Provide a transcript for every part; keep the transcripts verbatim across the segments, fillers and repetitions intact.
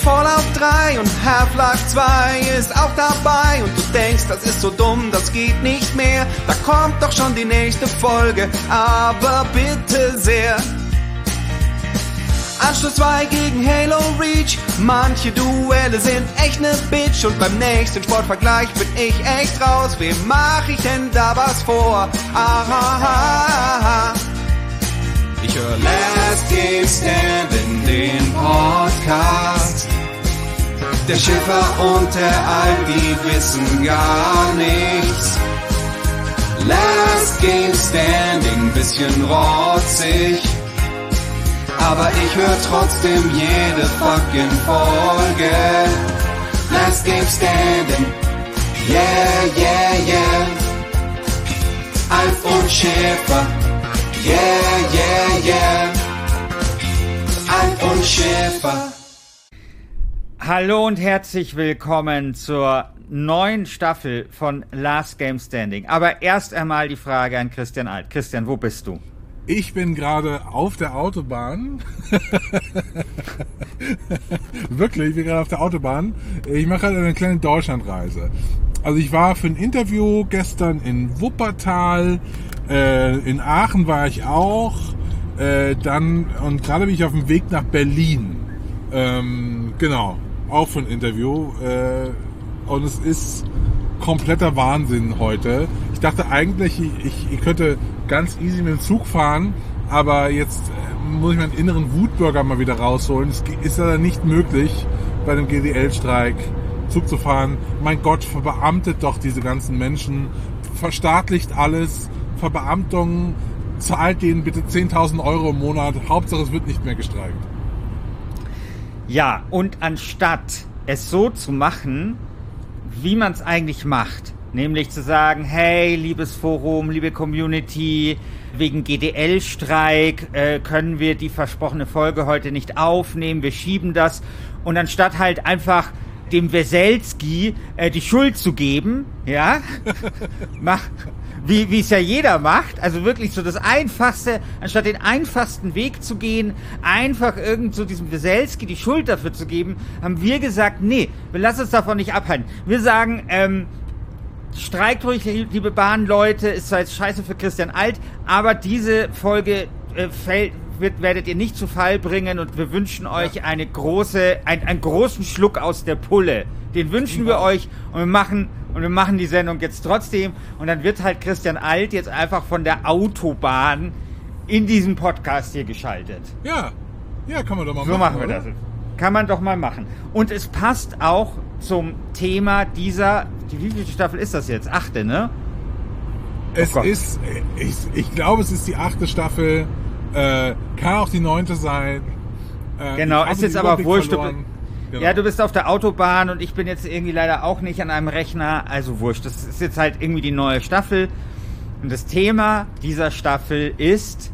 Fallout drei und Half-Life zwei ist auch dabei. Und du denkst, das ist so dumm, das geht nicht mehr. Da kommt doch schon die nächste Folge, aber bitte sehr. Anschluss zwei gegen Halo Reach. Manche Duelle sind echt ne Bitch. Und beim nächsten Sportvergleich bin ich echt raus. Wem mach ich denn da was vor? Aha. Ich höre Last Game Standing, den Podcast. Der Schiffer und der Alp, die wissen gar nichts. Last Game Standing, bisschen rotzig. Aber ich höre trotzdem jede fucking Folge. Last Game Standing, yeah, yeah, yeah. Alf und Schäfer, yeah, yeah, yeah. Alf und Schäfer. Hallo und herzlich willkommen zur neuen Staffel von Last Game Standing. Aber erst einmal die Frage an Christian Alt. Christian, wo bist du? Ich bin gerade auf der Autobahn. Wirklich, ich bin gerade auf der Autobahn. Ich mache gerade eine kleine Deutschlandreise. Also ich war für ein Interview gestern in Wuppertal, äh, in Aachen war ich auch, äh, dann und gerade bin ich auf dem Weg nach Berlin. Ähm, genau, auch für ein Interview. Äh, und es ist kompletter Wahnsinn heute. Ich dachte eigentlich, ich, ich, ich könnte ganz easy mit dem Zug fahren, aber jetzt muss ich meinen inneren Wutbürger mal wieder rausholen. Es ist leider nicht möglich, bei dem G D L-Streik Zug zu fahren. Mein Gott, verbeamtet doch diese ganzen Menschen, verstaatlicht alles, Verbeamtung, zahlt denen bitte zehntausend Euro im Monat, Hauptsache es wird nicht mehr gestreikt. Ja, und anstatt es so zu machen, wie man es eigentlich macht, nämlich zu sagen, hey, liebes Forum, liebe Community, wegen G D L-Streik äh, können wir die versprochene Folge heute nicht aufnehmen, wir schieben das. Und anstatt halt einfach dem Weselski äh, die Schuld zu geben, ja, mach, wie wie es ja jeder macht, also wirklich so das Einfachste, anstatt den einfachsten Weg zu gehen, einfach irgend so diesem Weselski die Schuld dafür zu geben, haben wir gesagt, nee, wir lassen uns davon nicht abhalten. Wir sagen, ähm, streikt ruhig, liebe Bahnleute, ist zwar jetzt scheiße für Christian Alt, aber diese Folge äh, fällt, wird, werdet ihr nicht zu Fall bringen und wir wünschen euch eine große, ein, einen großen Schluck aus der Pulle. Den wünschen wir euch und wir machen und wir machen die Sendung jetzt trotzdem und dann wird halt Christian Alt jetzt einfach von der Autobahn in diesen Podcast hier geschaltet. Ja, ja, kann man doch mal so machen. So machen wir oder? das. Kann man doch mal machen. Und es passt auch zum Thema dieser, die wievielte Staffel ist das jetzt? Achte, ne? Es oh ist, ich, ich glaube, es ist die achte Staffel, äh, kann auch die neunte sein. Äh, genau, ist jetzt aber wurscht. Du, genau. Ja, du bist auf der Autobahn und ich bin jetzt irgendwie leider auch nicht an einem Rechner, also wurscht. Das ist jetzt halt irgendwie die neue Staffel. Und das Thema dieser Staffel ist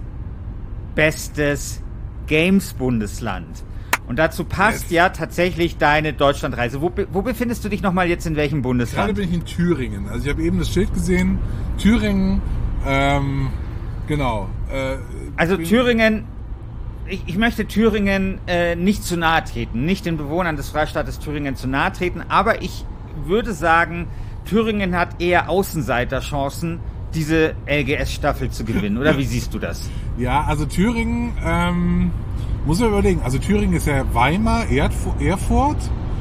bestes Games-Bundesland. Und dazu passt yes. ja tatsächlich deine Deutschlandreise. Wo, wo befindest du dich nochmal jetzt in welchem Bundesland? Gerade bin ich in Thüringen. Also ich habe eben das Schild gesehen. Thüringen, ähm, genau. Äh, also Thüringen, ich, ich möchte Thüringen äh, nicht zu nahe treten, nicht den Bewohnern des Freistaates Thüringen zu nahe treten, aber ich würde sagen, Thüringen hat eher Außenseiterchancen, diese L G S-Staffel zu gewinnen. Oder wie siehst du das? Ja, also Thüringen... Ähm Muss man überlegen, also Thüringen ist ja Weimar, Erfurt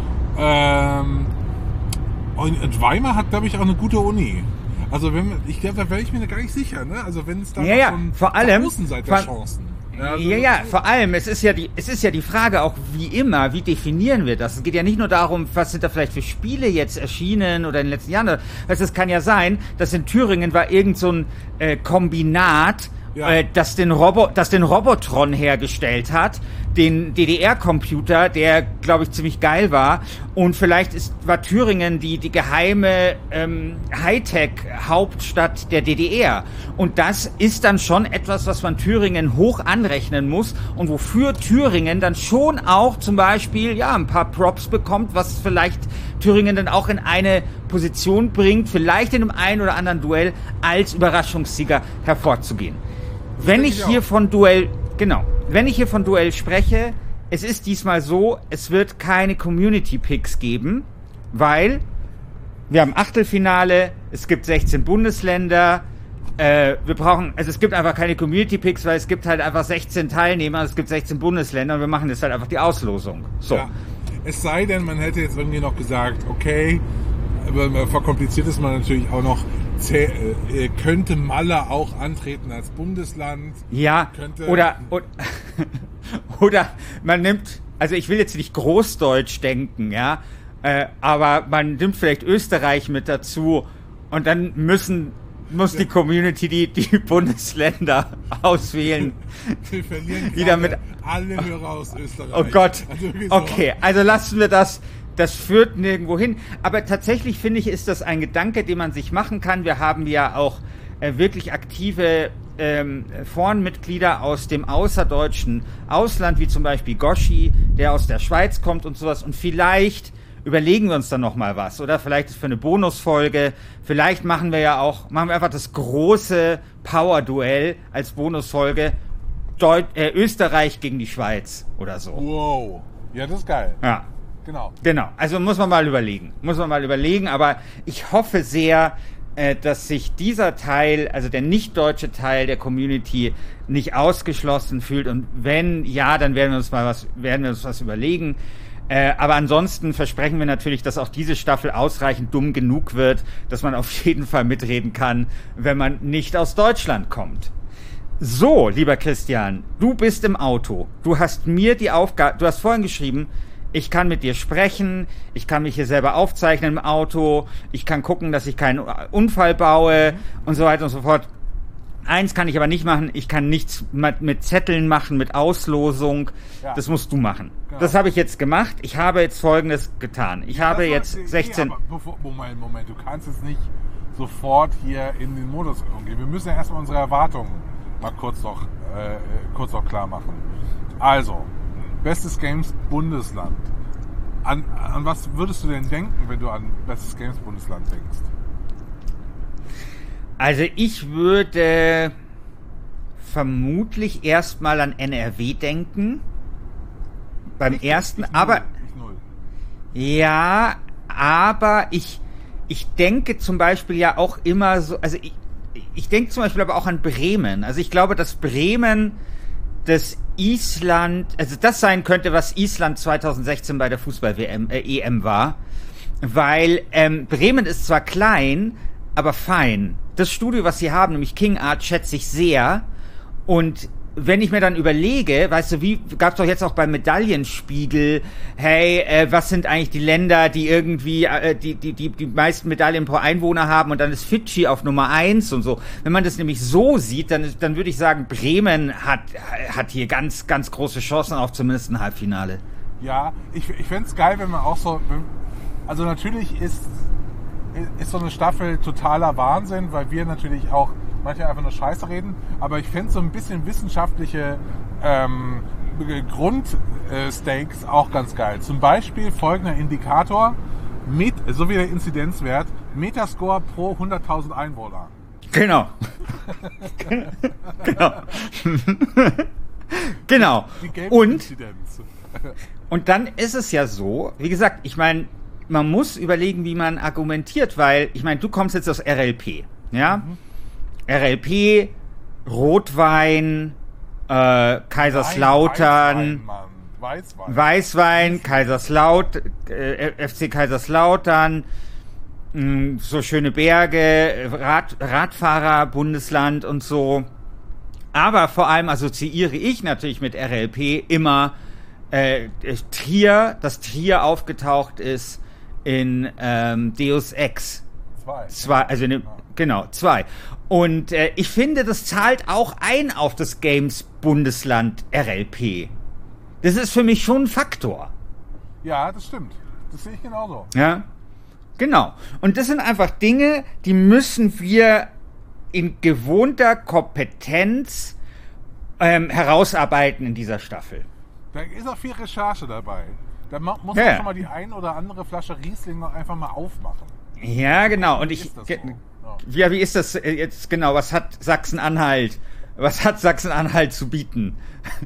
ähm, und Weimar hat, glaube ich, auch eine gute Uni. Also wenn ich glaube, da wäre ich mir gar nicht sicher, ne? Also wenn es da ja, ja, von, vor allem Außenseiterchancen. Ja, also, ja, ja, vor allem, es ist ja die, es ist ja die Frage auch, wie immer, wie definieren wir das? Es geht ja nicht nur darum, was sind da vielleicht für Spiele jetzt erschienen oder in den letzten Jahren. Also es kann ja sein, dass in Thüringen war irgend so ein äh, Kombinat, Ja. Äh, das den Robo, das den Robotron hergestellt hat, den D D R-Computer, der, glaube ich, ziemlich geil war. Und vielleicht ist, war Thüringen die, die geheime ähm, Hightech-Hauptstadt der D D R. Und das ist dann schon etwas, was man Thüringen hoch anrechnen muss und wofür Thüringen dann schon auch zum Beispiel ja ein paar Props bekommt, was vielleicht Thüringen dann auch in eine Position bringt, vielleicht in einem einen oder anderen Duell als Überraschungssieger hervorzugehen. Wenn ich hier von Duell, genau, wenn ich hier von Duell spreche, es ist diesmal so, es wird keine Community-Picks geben, weil wir haben Achtelfinale, es gibt sechzehn Bundesländer, äh, wir brauchen, also es gibt einfach keine Community-Picks, weil es gibt halt einfach sechzehn Teilnehmer, es gibt sechzehn Bundesländer und wir machen jetzt halt einfach die Auslosung. So. Ja. Es sei denn, man hätte jetzt irgendwie noch gesagt, okay, aber verkompliziert ist man natürlich auch noch, zäh, äh, könnte Malle auch antreten als Bundesland? Ja, könnte, oder, oder, oder man nimmt, also ich will jetzt nicht Großdeutsch denken, ja, äh, aber man nimmt vielleicht Österreich mit dazu und dann müssen, muss die Community die, die Bundesländer auswählen. Wir verlieren die damit alle Hörer aus Österreich. Oh Gott, also okay, also lassen wir das. Das führt nirgendwo hin. Aber tatsächlich finde ich, ist das ein Gedanke, den man sich machen kann. Wir haben ja auch äh, wirklich aktive ähm, Forenmitglieder aus dem außerdeutschen Ausland, wie zum Beispiel Goschi, der aus der Schweiz kommt und sowas. Und vielleicht überlegen wir uns dann nochmal was. Oder vielleicht ist für eine Bonusfolge. Vielleicht machen wir ja auch, machen wir einfach das große Power-Duell als Bonusfolge. Deut- äh, Österreich gegen die Schweiz oder so. Wow. Ja, das ist geil. Ja. Genau. Genau, also muss man mal überlegen, muss man mal überlegen, aber ich hoffe sehr, äh, dass sich dieser Teil, also der nicht deutsche Teil der Community nicht ausgeschlossen fühlt und wenn ja, dann werden wir uns mal was, werden wir uns was überlegen. Äh, aber ansonsten versprechen wir natürlich, dass auch diese Staffel ausreichend dumm genug wird, dass man auf jeden Fall mitreden kann, wenn man nicht aus Deutschland kommt. So, lieber Christian, du bist im Auto. Du hast mir die Aufgabe, du hast vorhin geschrieben, ich kann mit dir sprechen, ich kann mich hier selber aufzeichnen im Auto, ich kann gucken, dass ich keinen Unfall baue und so weiter und so fort. Eins kann ich aber nicht machen, ich kann nichts mit, mit Zetteln machen, mit Auslosung, ja. Das musst du machen. Genau. Das habe ich jetzt gemacht, ich habe jetzt Folgendes getan. Ich ja, habe war, jetzt nee, sechzehn... Aber bevor, Moment, Moment, du kannst jetzt nicht sofort hier in den Modus gehen. Wir müssen ja erstmal unsere Erwartungen mal kurz noch, äh, kurz noch klar machen. Also, Bestes Games Bundesland. An, an was würdest du denn denken, wenn du an Bestes Games Bundesland denkst? Also ich würde vermutlich erstmal an N R W denken. Beim ich, ersten, ich null, aber... Ich null. Ja, aber ich, ich denke zum Beispiel ja auch immer so... Also ich, ich denke zum Beispiel aber auch an Bremen. Also ich glaube, dass Bremen das Island, also das sein könnte, was Island zwanzig sechzehn bei der Fußball-W M, äh, E M war, weil ähm, Bremen ist zwar klein, aber fein. Das Studio, was sie haben, nämlich King Art, schätze ich sehr. Und wenn ich mir dann überlege, weißt du, wie gab's doch jetzt auch beim Medaillenspiegel, hey, äh, was sind eigentlich die Länder, die irgendwie äh, die, die, die, die meisten Medaillen pro Einwohner haben und dann ist Fidschi auf Nummer eins und so. Wenn man das nämlich so sieht, dann, dann würde ich sagen, Bremen hat, hat hier ganz, ganz große Chancen auf zumindest ein Halbfinale. Ja, ich, ich fände es geil, wenn man auch so, also natürlich ist, ist so eine Staffel totaler Wahnsinn, weil wir natürlich auch manche einfach nur Scheiße reden, aber ich fände so ein bisschen wissenschaftliche ähm, Grundstakes äh, auch ganz geil. Zum Beispiel folgender Indikator, Met, so wie der Inzidenzwert, Metascore pro hunderttausend Einwohner. Genau. Genau. Genau. Die Und, und dann ist es ja so, wie gesagt, ich meine, man muss überlegen, wie man argumentiert, weil, ich meine, du kommst jetzt aus R L P, ja? Mhm. R L P, Rotwein, äh, Kaiserslautern, Weißwein, Weißwein. Weißwein, Kaiserslautern, äh, F C Kaiserslautern, mh, so schöne Berge, Rad, Radfahrer, Bundesland und so. Aber vor allem assoziiere ich natürlich mit R L P immer äh, Trier, dass Trier aufgetaucht ist in ähm, Deus Ex. Zwei. Zwei, also in dem, genau, zwei. Und äh, ich finde, das zahlt auch ein auf das Games-Bundesland R L P. Das ist für mich schon ein Faktor. Ja, das stimmt. Das sehe ich genauso. Ja, genau. Und das sind einfach Dinge, die müssen wir in gewohnter Kompetenz ähm, herausarbeiten in dieser Staffel. Da ist auch viel Recherche dabei. Da muss man ja. schon mal die ein oder andere Flasche Riesling noch einfach mal aufmachen. Ja, genau. Und wie ich, ist das ge- so? ja, wie ist das jetzt genau? Was hat Sachsen-Anhalt? Was hat Sachsen-Anhalt zu bieten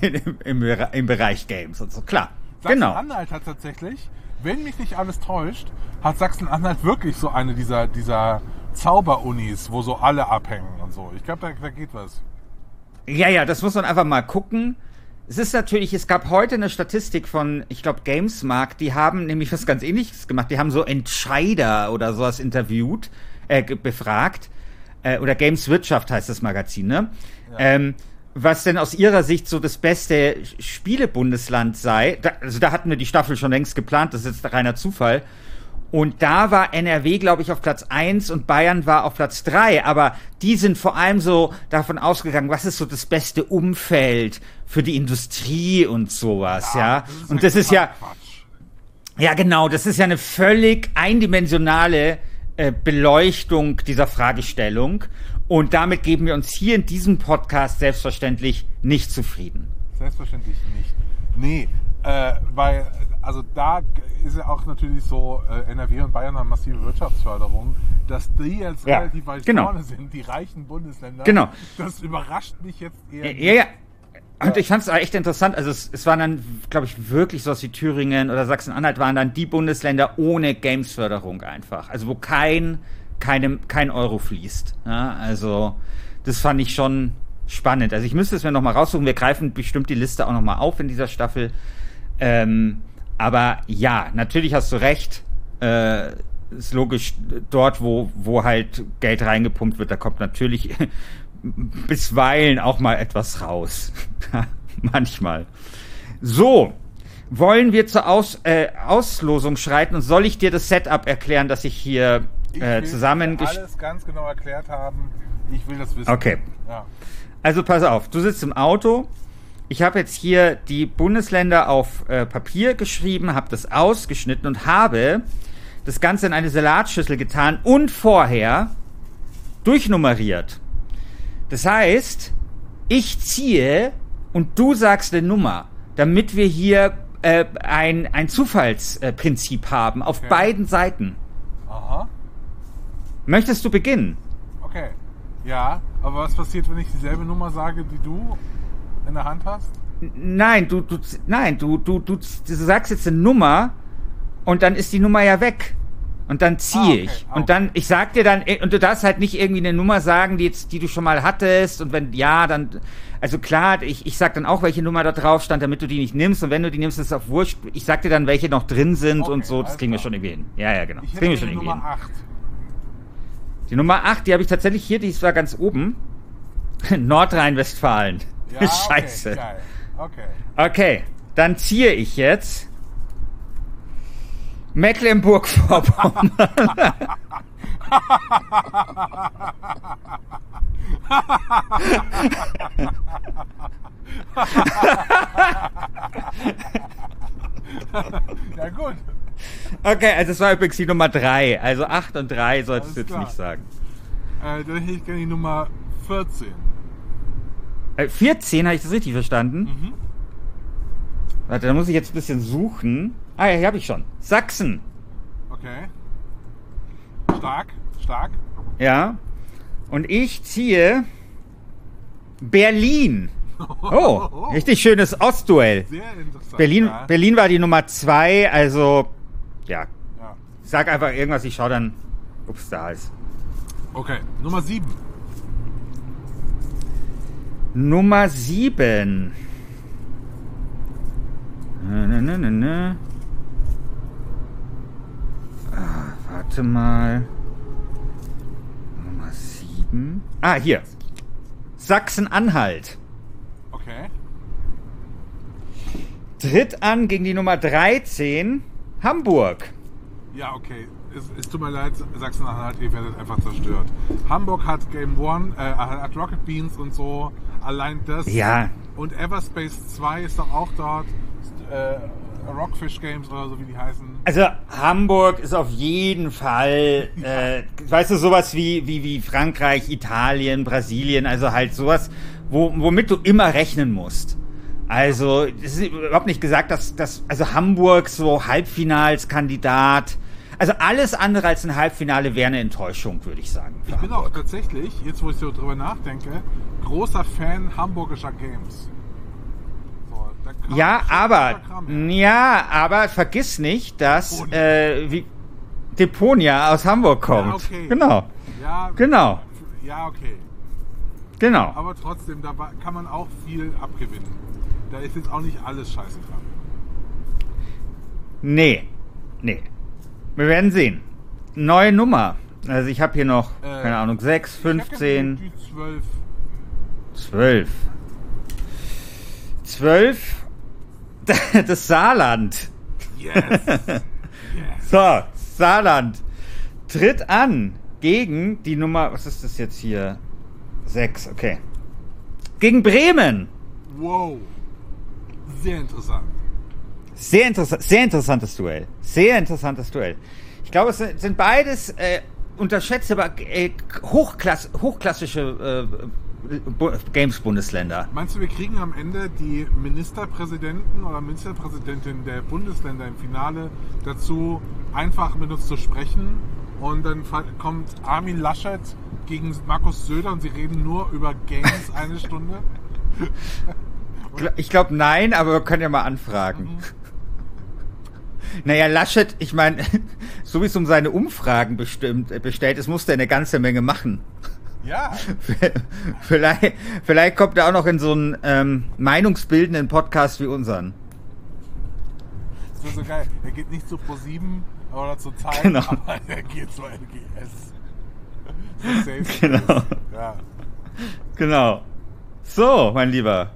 im, im, im Bereich Games und so, klar. Sachsen-Anhalt hat tatsächlich, wenn mich nicht alles täuscht, hat Sachsen-Anhalt wirklich so eine dieser, dieser Zauberunis, wo so alle abhängen und so. Ich glaube, da, da geht was. Ja, ja, das muss man einfach mal gucken. Es ist natürlich, es gab heute eine Statistik von, ich glaube, Gamesmarkt, die haben nämlich was ganz Ähnliches gemacht. Die haben so Entscheider oder sowas interviewt, äh, befragt. Äh, oder Gameswirtschaft heißt das Magazin, ne? Ja. Ähm, was denn aus ihrer Sicht so das beste Spielebundesland sei. Da, also da hatten wir die Staffel schon längst geplant, das ist jetzt reiner Zufall. Und da war N R W, glaube ich, auf Platz eins und Bayern war auf Platz drei. Aber die sind vor allem so davon ausgegangen, was ist so das beste Umfeld für die Industrie und sowas, ja. ja? Das und das ist ja, Quatsch. ja genau, das ist ja eine völlig eindimensionale äh, Beleuchtung dieser Fragestellung. Und damit geben wir uns hier in diesem Podcast selbstverständlich nicht zufrieden. Selbstverständlich nicht. Nee, äh, weil, also da ist ja auch natürlich so, äh, N R W und Bayern haben massive Wirtschaftsförderung, dass die jetzt ja, relativ weit genau. vorne sind, die reichen Bundesländer. Genau. Das überrascht mich jetzt eher. Ja, ja. Und ich fand es echt interessant, also es, es waren dann, glaube ich, wirklich sowas wie Thüringen oder Sachsen-Anhalt waren dann die Bundesländer ohne Gamesförderung einfach. Also wo kein, keine, kein Euro fließt. Ja, also das fand ich schon spannend. Also ich müsste es mir nochmal raussuchen. Wir greifen bestimmt die Liste auch nochmal auf in dieser Staffel. Ähm, aber ja, natürlich hast du recht. Äh, ist logisch, dort, wo, wo halt Geld reingepumpt wird, da kommt natürlich bisweilen auch mal etwas raus. Manchmal. So, wollen wir zur Aus, äh, Auslosung schreiten und soll ich dir das Setup erklären, das ich hier äh, zusammen... Ich will alles ganz genau erklärt haben. Ich will das wissen. Okay. Ja. Also pass auf, du sitzt im Auto. Ich habe jetzt hier die Bundesländer auf äh, Papier geschrieben, habe das ausgeschnitten und habe das Ganze in eine Salatschüssel getan und vorher durchnummeriert. Das heißt, ich ziehe und du sagst eine Nummer, damit wir hier äh, ein, ein Zufallsprinzip haben auf okay. beiden Seiten. Aha. Möchtest du beginnen? Okay. Ja, aber was passiert, wenn ich dieselbe Nummer sage, die du in der Hand hast? Nein, du, du, nein, du, du, du, du sagst jetzt eine Nummer und dann ist die Nummer ja weg. Und dann ziehe ah, okay. ich. Und dann, ich sag dir dann, und du darfst halt nicht irgendwie eine Nummer sagen, die jetzt, die du schon mal hattest. Und wenn, ja, dann, also klar, ich, ich sag dann auch, welche Nummer da drauf stand, damit du die nicht nimmst. Und wenn du die nimmst, ist es auch wurscht. Ich sag dir dann, welche noch drin sind okay, und so. Das kriegen wir schon irgendwie hin. Ja, ja, genau. Ich das kriegen wir schon die irgendwie Nummer hin. acht. Die Nummer acht, die habe ich tatsächlich hier, die ist zwar ganz oben. Nordrhein-Westfalen. Ja, Scheiße. Okay, geil. Okay. Okay, dann ziehe ich jetzt Mecklenburg-Vorpommern. Ja gut. Okay, also es war übrigens die Nummer drei. Also acht und drei solltest du jetzt klar. nicht sagen. Äh, dann hätte ich gerne die Nummer vierzehn. Äh, vierzehn, habe ich das richtig verstanden? Mhm. Warte, da muss ich jetzt ein bisschen suchen. Ah ja, hier habe ich schon. Sachsen. Okay. Stark, stark. Ja. Und ich ziehe Berlin. Oh, richtig schönes Ostduell. Sehr interessant. Berlin, ja. Berlin war die Nummer zwei, also ja. ja. Ich sag einfach irgendwas, ich schau dann, ob es da ist. Okay, Nummer sieben. Nummer sieben. Ne, ne, ne, ne. Ah, warte mal. Nummer sieben. Ah, hier. Sachsen-Anhalt. Okay. Tritt an gegen die Nummer dreizehn. Hamburg. Ja, okay. Es, es tut mir leid, Sachsen-Anhalt, ihr werdet einfach zerstört. Hamburg hat Game One, äh, hat Rocket Beans und so. Allein das. Ja. Und Everspace zwei ist doch auch dort. Äh, Rockfish Games oder so, wie die heißen. Also Hamburg ist auf jeden Fall, ja. äh, weißt du, sowas wie, wie, wie Frankreich, Italien, Brasilien, also halt sowas, wo, womit du immer rechnen musst. Also, es ist überhaupt nicht gesagt, dass, dass also Hamburg so Halbfinalskandidat, also alles andere als ein Halbfinale wäre eine Enttäuschung, würde ich sagen. Ich bin Hamburg. Auch tatsächlich, jetzt wo ich so drüber nachdenke, großer Fan hamburgischer Games. Da kam Ja, schon aber, ein Kram her. ja, aber vergiss nicht, dass Deponia. äh, wie, Deponia aus Hamburg kommt. Ja, okay. Genau, Ja, genau, ja, okay. genau. Aber trotzdem, da wa- kann man auch viel abgewinnen. Da ist jetzt auch nicht alles scheiße dran. Nee, nee. Wir werden sehen. Neue Nummer. Also ich habe hier noch, Äh, keine Ahnung, sechs, Ich hab fünfzehn, die, die zwölf. zwölf. zwölf. Das Saarland. Yes. yes. So, Saarland tritt an gegen die Nummer, was ist das jetzt hier? sechs, okay. Gegen Bremen. Wow. Sehr interessant. Sehr, interessa- sehr interessantes Duell. Sehr interessantes Duell. Ich glaube, es sind, sind beides äh, unterschätzte, aber äh, hochklass- hochklassische äh, Bu- Games-Bundesländer. Meinst du, wir kriegen am Ende die Ministerpräsidenten oder Ministerpräsidentin der Bundesländer im Finale dazu, einfach mit uns zu sprechen? Und dann fa- kommt Armin Laschet gegen Markus Söder und sie reden nur über Games eine Stunde? Gl- Ich glaube, nein, aber wir können ja mal anfragen. Mhm. Naja, Laschet, ich meine, so wie es um seine Umfragen bestimmt, äh, bestellt ist, muss der eine ganze Menge machen. Ja. Vielleicht, vielleicht kommt er auch noch in so einen ähm, meinungsbildenden Podcast wie unseren. Das wäre so geil. Er geht nicht zu ProSieben oder zur Zeit, Genau. aber er geht zur L G S. So safe Genau. ist. Ja. Genau. So, mein Lieber.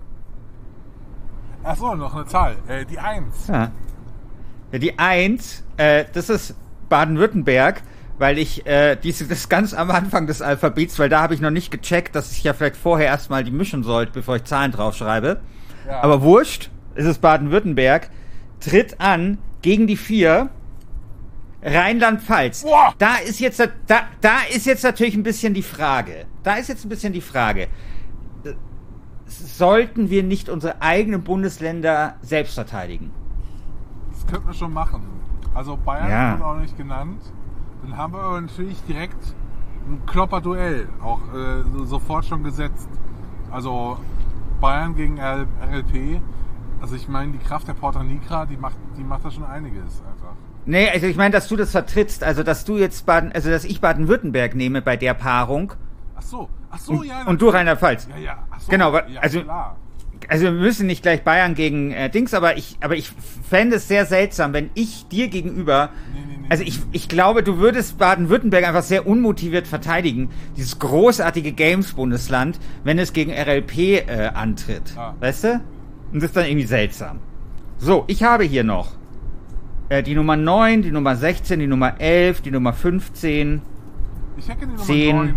Achso, noch eine Zahl. Äh, die eins. Ja. Ja, die eins, äh, das ist Baden-Württemberg, weil ich, äh, diese, das ganz am Anfang des Alphabets, weil da habe ich noch nicht gecheckt, dass ich ja vielleicht vorher erstmal die mischen sollte, bevor ich Zahlen draufschreibe. Ja. Aber wurscht, es ist Baden-Württemberg, tritt an gegen die vier Rheinland-Pfalz. Boah! Da ist jetzt, da, da ist jetzt natürlich ein bisschen die Frage. Da ist jetzt ein bisschen die Frage. Äh, Sollten wir nicht unsere eigenen Bundesländer selbst verteidigen? Das könnten wir schon machen. Also Bayern Ja. wird auch nicht genannt. Dann haben wir aber natürlich direkt ein Klopper-Duell auch äh, so- sofort schon gesetzt. Also Bayern gegen R L P. Also ich meine, die Kraft der Porta Nigra, die macht, die macht da schon einiges einfach. Nee, also ich meine, dass du das vertrittst, also dass du jetzt Baden, also dass ich Baden-Württemberg nehme bei der Paarung Ach so, ach so, und, ja. und du Rheinland-Pfalz. Ja, ja, ach so, Genau, wa- ja, also- klar. Also wir müssen nicht gleich Bayern gegen äh, Dings, aber ich, aber ich fände es sehr seltsam, wenn ich dir gegenüber, Nee, nee, nee, also nee, ich, nee. ich glaube, du würdest Baden-Württemberg einfach sehr unmotiviert verteidigen, dieses großartige Games-Bundesland, wenn es gegen R L P äh, antritt, Ah. weißt du? Und das ist dann irgendwie seltsam. So, ich habe hier noch äh, die Nummer neun, die Nummer sechzehn, die Nummer elf, die Nummer fünfzehn. Ich hätte die Nummer zehn. neun.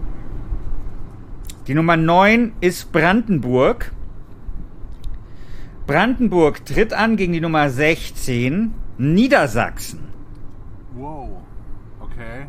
Die Nummer neun ist Brandenburg. Brandenburg tritt an gegen die Nummer sechzehn, Niedersachsen. Wow. Okay.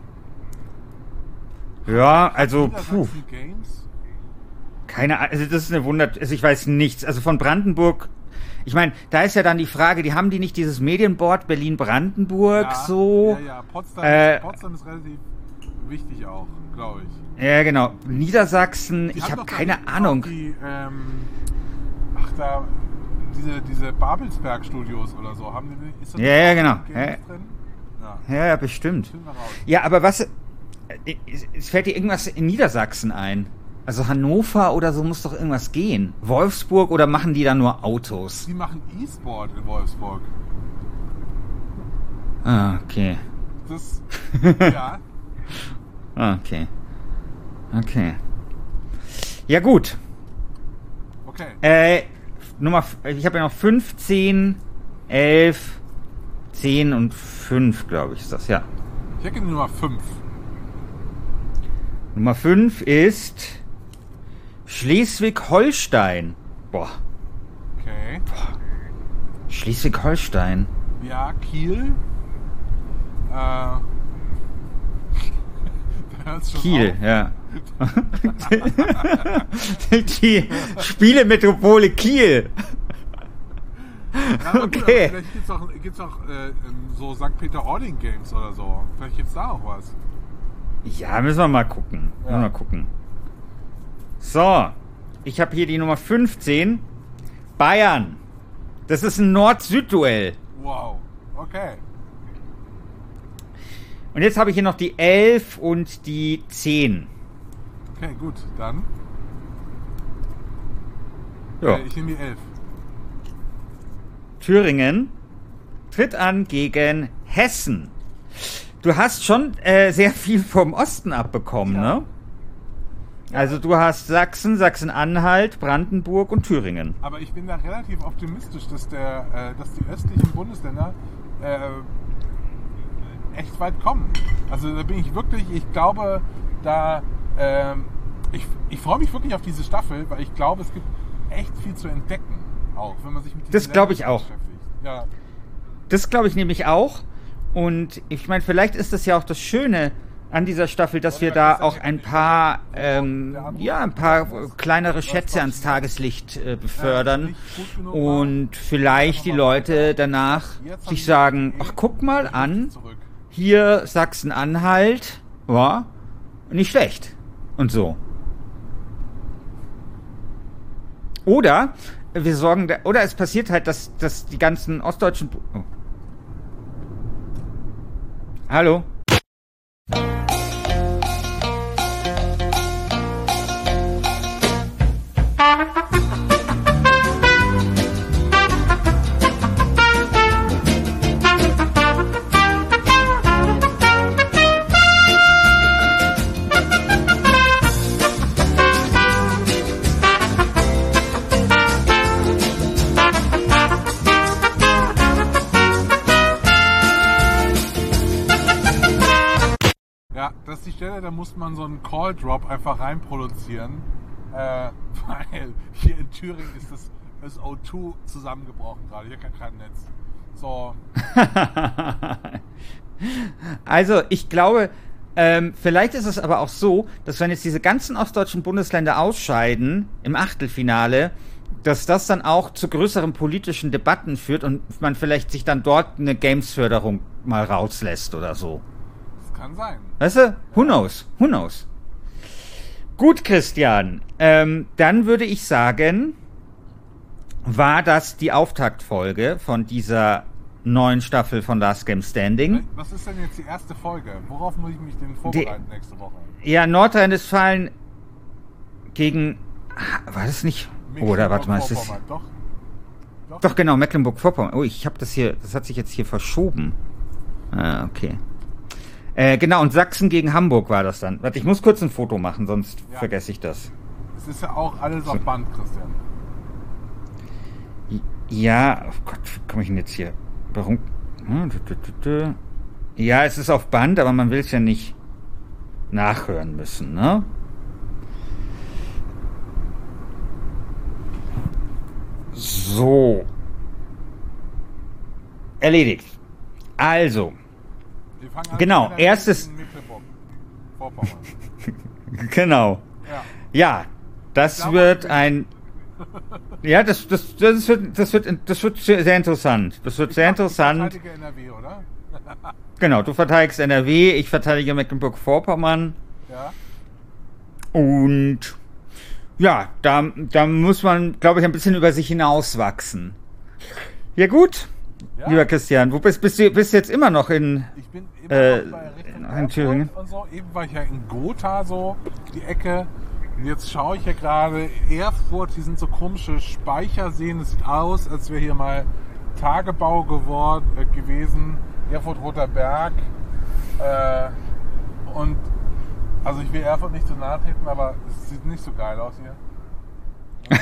Ja, also, Niedersachsen puh, Games? keine Ahnung, also das ist eine Wunder, also ich weiß nichts. Also von Brandenburg, ich meine, da ist ja dann die Frage, die haben die nicht dieses Medienboard Berlin-Brandenburg Ja, so? Ja, ja. Potsdam, Äh, ist, Potsdam ist relativ wichtig auch, glaube ich. Ja, genau. Niedersachsen, Die ich haben habe doch da keine hinten auch Ahnung. Die, ähm, ach, da, diese, diese Babelsberg-Studios oder so, haben die nicht? Ist da Ja, ja, genau. Games Ja. drin? Ja, Ja, ja, bestimmt. finden wir raus. Ja, aber was, äh, es- es fällt dir irgendwas in Niedersachsen ein? Also Hannover oder so muss doch irgendwas gehen. Wolfsburg oder machen die da nur Autos? Die machen E-Sport in Wolfsburg. Ah, okay. Das, ja. Ah, okay. Okay. Ja, gut. Okay. Äh, Nummer, f- ich habe ja noch fünfzehn, elf, zehn und fünf, glaube ich, ist das, ja. Ich hätte die Nummer fünf. Nummer fünf ist Schleswig-Holstein. Boah, Okay. Schleswig-Holstein. Ja, Kiel. Äh, da hört's schon Kiel, auf. ja. Die Spielemetropole Kiel. Ja, aber gut, Okay. aber vielleicht gibt's auch, gibt's auch äh, ähm, so Sankt Peter-Ording Games oder so. Vielleicht gibt's da auch was. Ja, müssen wir mal gucken. Müssen wir Ja. mal gucken. So, ich habe hier die Nummer fünfzehn. Bayern Das ist ein Nord-Süd-Duell. Wow, okay. Und jetzt habe ich hier noch die elf und die zehn. Okay, gut, dann. Ja. Äh, ich nehme die elf. Thüringen tritt an gegen Hessen. Du hast schon äh, sehr viel vom Osten abbekommen, Ja. ne? Also du hast Sachsen, Sachsen-Anhalt, Brandenburg und Thüringen. Aber ich bin da relativ optimistisch, dass, der, äh, dass die östlichen Bundesländer äh, echt weit kommen. Also da bin ich wirklich, ich glaube, da ähm, ich, ich freue mich wirklich auf diese Staffel, weil ich glaube, es gibt echt viel zu entdecken, auch wenn man sich mit diesen Das glaube ich Ländern auch. beschäftigt. Ja. Das glaube ich nämlich auch. Und ich meine, vielleicht ist das ja auch das Schöne an dieser Staffel, dass wir da auch ein paar, ähm, ja, ein paar kleinere Schätze ans Tageslicht äh, befördern und vielleicht die Leute danach sich sagen, ach, guck mal an, hier Sachsen-Anhalt, ja, nicht schlecht und so. Oder wir sorgen, da, oder es passiert halt, dass, dass die ganzen ostdeutschen... Oh. Hallo? Ja, das ist die Stelle, da muss man so einen Call-Drop einfach reinproduzieren, äh, weil hier in Thüringen ist das, das O zwei zusammengebrochen gerade, hier kein kein Netz. So. Also, ich glaube, ähm, vielleicht ist es aber auch so, dass wenn jetzt diese ganzen ostdeutschen Bundesländer ausscheiden im Achtelfinale, dass das dann auch zu größeren politischen Debatten führt und man vielleicht sich dann dort eine Games-Förderung mal rauslässt oder so. Das kann sein. Weißt du? Who knows? Who knows? Gut, Christian. Ähm, dann würde ich sagen, war das die Auftaktfolge von dieser neuen Staffel von Last Game Standing. Was ist denn jetzt die erste Folge? Worauf muss ich mich denn vorbereiten die, nächste Woche? Ja, Nordrhein-Westfalen gegen... War das nicht... Oder warte mal, ist das... Doch. Doch. Doch, genau, Mecklenburg-Vorpommern. Oh, ich habe das hier... Das hat sich jetzt hier verschoben. Ah, okay. Äh, genau, und Sachsen gegen Hamburg war das dann. Warte, ich muss kurz ein Foto machen, sonst Ja. vergesse ich das. Es ist ja auch alles auf Band, Christian. Ja, oh Gott, wie komme ich denn jetzt hier? Warum? Ja, es ist auf Band, aber man will es ja nicht nachhören müssen, ne? So. Erledigt. Also. Wir fangen an Genau, mit erstes- in Mecklenburg-Vorpommern. Genau. Ja. Ja, das glaube, wird wir- ein... Ja, das, das, das, wird, das, wird, das wird sehr interessant. Das wird sehr Ich interessant. verteidige N R W, oder? Genau, du verteidigst N R W, ich verteidige Mecklenburg-Vorpommern. Ja. Und ja, da, da muss man, glaube ich, ein bisschen über sich hinauswachsen. Ja gut, Ja. lieber Christian, wo bist, bist du bist du jetzt immer noch in... Ich bin immer Äh, noch bei Richtung in Erfurt Thüringen. und so. Eben war ich ja in Gotha so, die Ecke. Und jetzt schaue ich ja gerade Erfurt, hier sind so komische Speicherseen. Es sieht aus, als wäre hier mal Tagebau geworden, äh, gewesen. Erfurt Roter Berg. Äh, und also ich will Erfurt nicht zu nahe treten, aber es sieht nicht so geil aus hier.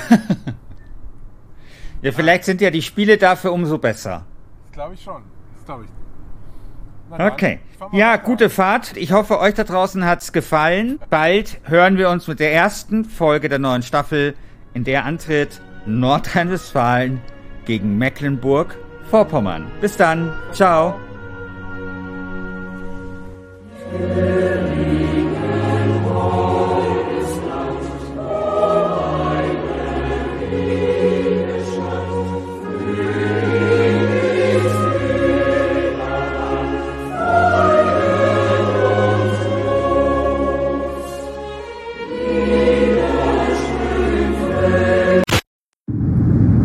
Ja, vielleicht sind ja die Spiele dafür umso besser. Das glaube ich schon. Das glaube ich. Na dann, Okay. ich fahr mal Ja, weiter. gute Fahrt. Ich hoffe, euch da draußen hat's gefallen. Bald hören wir uns mit der ersten Folge der neuen Staffel, in der antritt Nordrhein-Westfalen gegen Mecklenburg-Vorpommern. Bis dann. Ciao.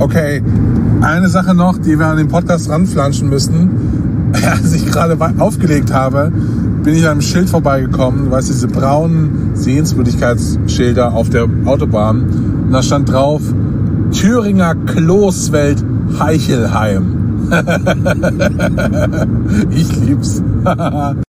Okay, eine Sache noch, die wir an den Podcast ranflanschen müssen. Als ich gerade aufgelegt habe, bin ich an einem Schild vorbeigekommen, weißt du, diese braunen Sehenswürdigkeitsschilder auf der Autobahn. Und da stand drauf, Thüringer Kloßwelt Heichelheim. Ich lieb's.